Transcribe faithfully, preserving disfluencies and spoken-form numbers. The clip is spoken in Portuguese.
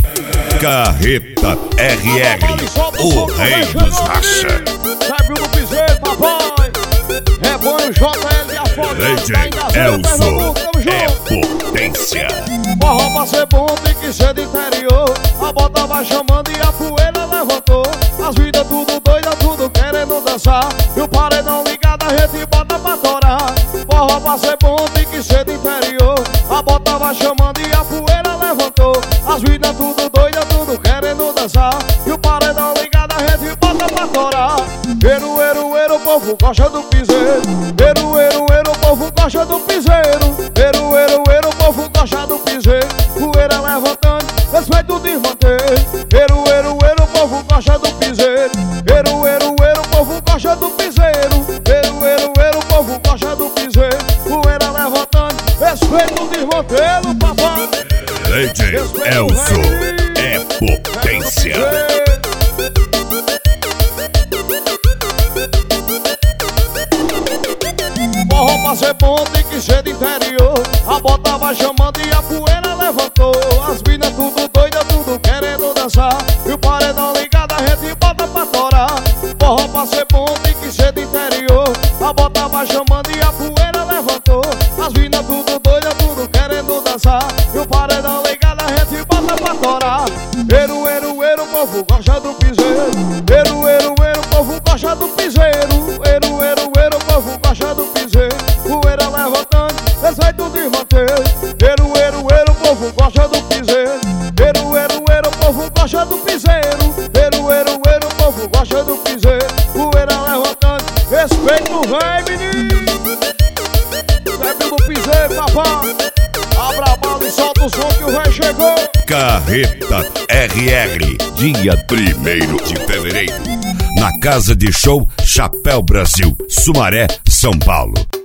Carreta R R, o rei dos racha. Sabe o piseiro, papai? É bom o J L Afogado. D J Elson é potência. Forró pra ser bom tem que ser do interior. A bota vai chamando e a poeira levantou. As vidas tudo doida, tudo querendo dançar. E o paredão ligado a gente bota pra torar. Forró pra ser bom tem que ser do interior. A bota vai chamando e a poeira levantou. As vidas tudo doida, tudo querendo dançar. E o paredão ligado a gente bota pra torar. Eru, eru, eru, o povo gosta do piseiro. Eru, eru, eru, o povo gosta do piseiro. Eru, eru, eru, o povo gosta do piseiro. Poeira levantando, respeito desmanter. Eru, eru, eru, o povo gosta do piseiro. Eru, eru, eru, o povo gosta do piseiro. Eru, eru, eru, o povo gosta do piseiro. Poeira levantando, respeito desmantelo, papai. D J Elson é potência. Forró pra ser bom tem que ser do interior. A bota vai chamando e a poeira levantou. As minas tudo doida, tudo querendo dançar. E o paredão ligado a gente bota pra torar. Forró pra ser bom tem que ser do interior. A bota vai chamando e a poeira levantou. As minas tudo doida, tudo querendo dançar. E o paredão ligado a gente bota pra torar. Eru, eru, eru, o povo gosta do piseiro. Eru, eru, eru, o povo gosta do piseiro. Eru, eru, eru, o povo gosta do piseiro. Poeira levantando, respeito desmanter. Eru, eru, eru, o povo gosta do piseiro. Eru, eru, eru, o povo gosta do piseiro. Eru, eru, eru, o povo gosta do piseiro. Poeira levantando, respeito vem, menino. Respeito do piseiro, papai. Abra a bala e solta o som que o rei chegou. Carreta R R, dia primeiro de fevereiro, na Casa de Show Chapéu Brasil, Sumaré, São Paulo.